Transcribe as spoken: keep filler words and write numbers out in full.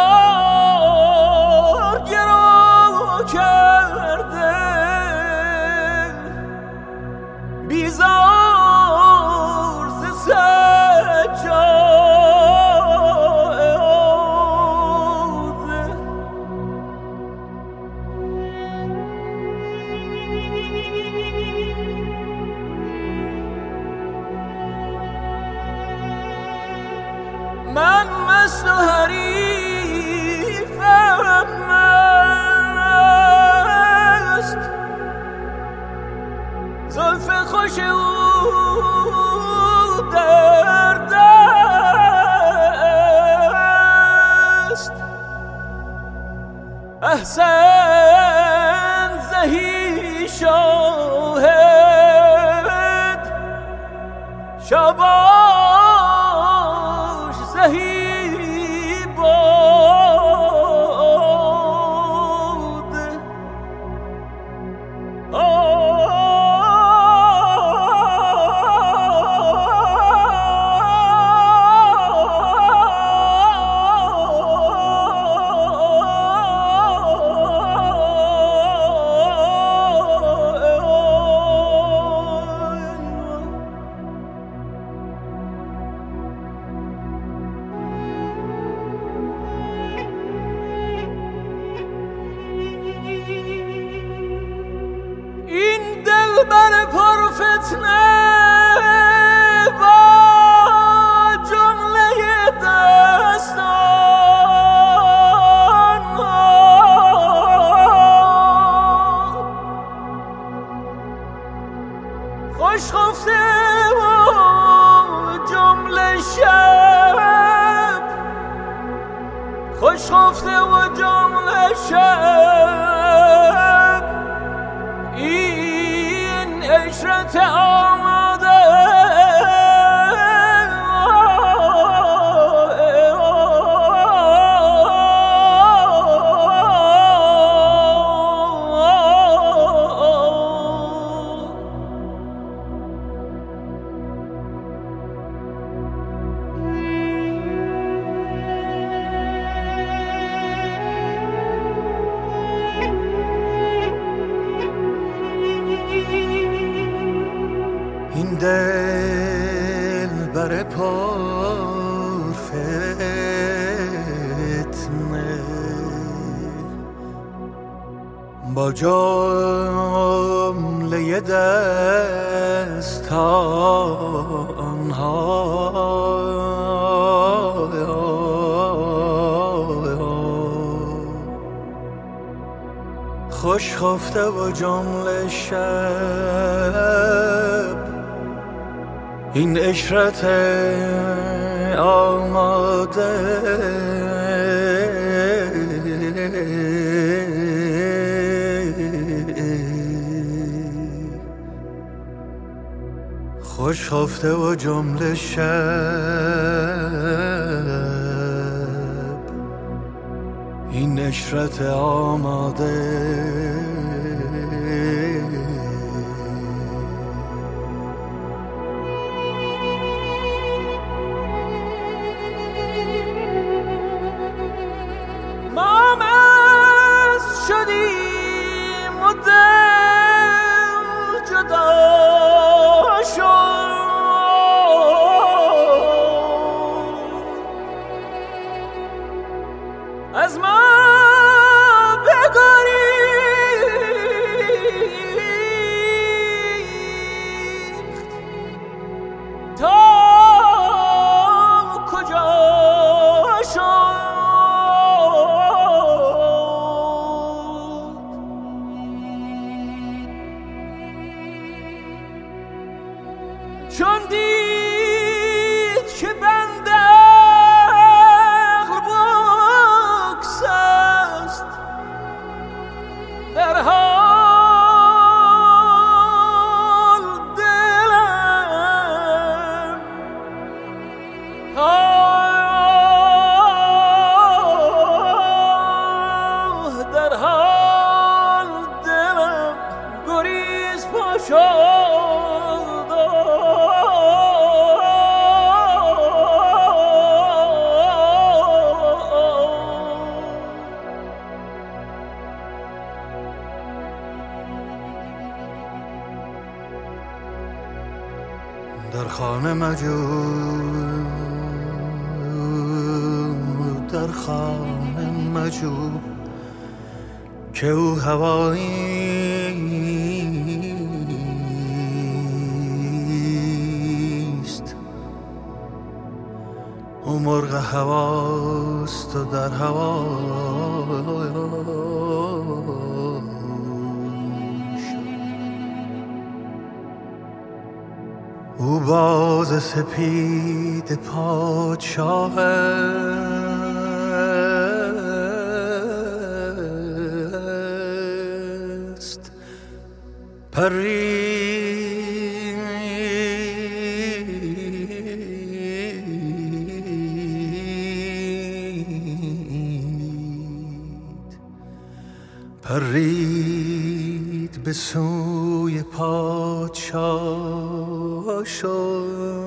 بار گرو کرده بیزار ز سجاده من مست و حریفم مست زلف خوش او در دست احسن زهی شاهد شاباش زهی باد دلبر پر فتنه با جمله دستان خوش خفته و جمله شب خوش خفته و جمله شب این عشرت آماده این دلبر پر فتنه با جمله دستان ها خوش خفته و جمله شب این عشرت آماده خوش خفته و جمله شب این عشرت آماده ما مست شدیم و دل جدا شد از ما بگریخت تا کجا شد چون دید که بنده عقل بگسل خانه مجو، در خانه مجو که او هواییست، او مرغ هواست و در هوا او باز سپید پادشاه است، پرید پرید به سوی پادشاه شد.